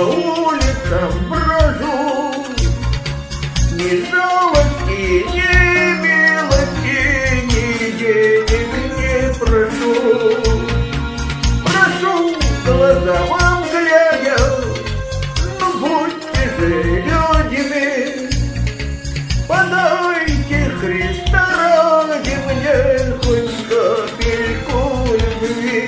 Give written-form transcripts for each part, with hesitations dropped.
улицам брожу, ни жалости, ни милости, ни денег не прошу. Прошу, глаза вам глядя, ну будьте же людьми, подайте Христа ради мне хоть капельку любви.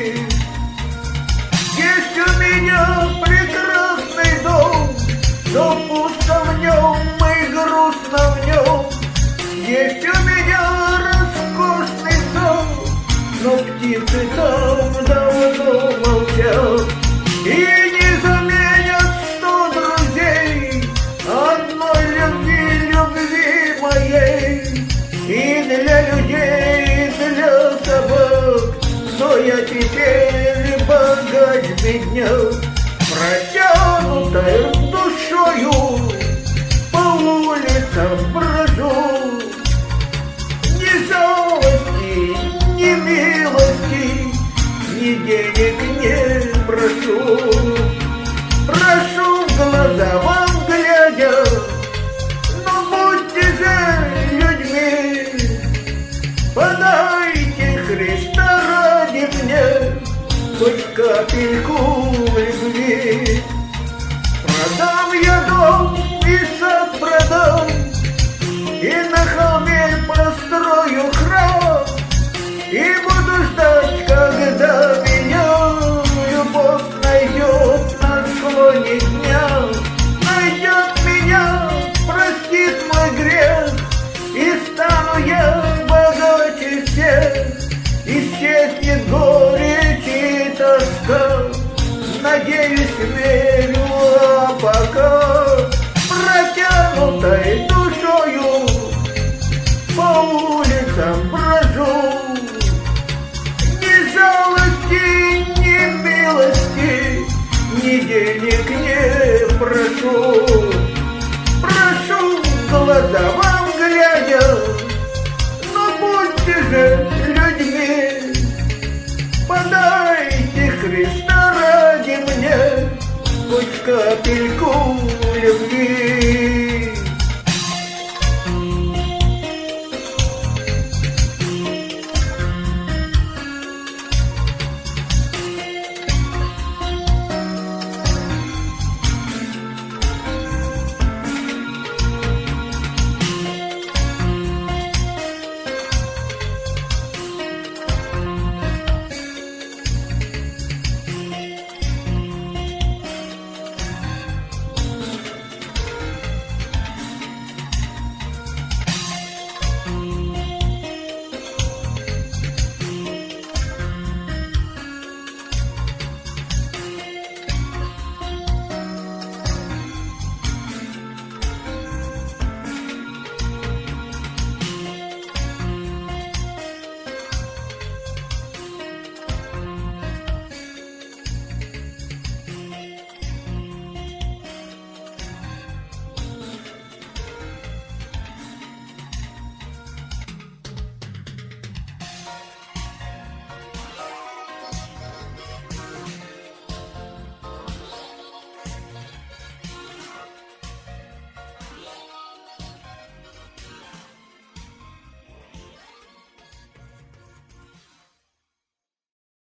Есть у меня прекрасный дом, но пусто в нем и грустно в нем. Есть у меня роскошный сон, но птицы там давно молчат. И не заменят 100 друзей одной любви моей. И для людей, и для собак, но я теперь богач бедняк, протянутой душою по улицам брожу. Ни жалости, ни милости, ни денег не прошу. Прошу, глаза вам глядя, но будьте же людьми, подайте Христа ради мне хоть капельку любви. Продам я дом и сад продам, и на холме построю храм, и буду ждать, когда меня любовь найдет на склоне дня. Найдет меня, простит мой грех, и стану я богаче всех. Исчезнет горечь и тоска, надеюсь, верю, а пока протянутой душою по улицам брожу. Ни жалости, ни милости, ни денег не прошу. Прошу, глаза вам глядя, но будьте же людьми, подайте Христа ради мне хоть капельку любви.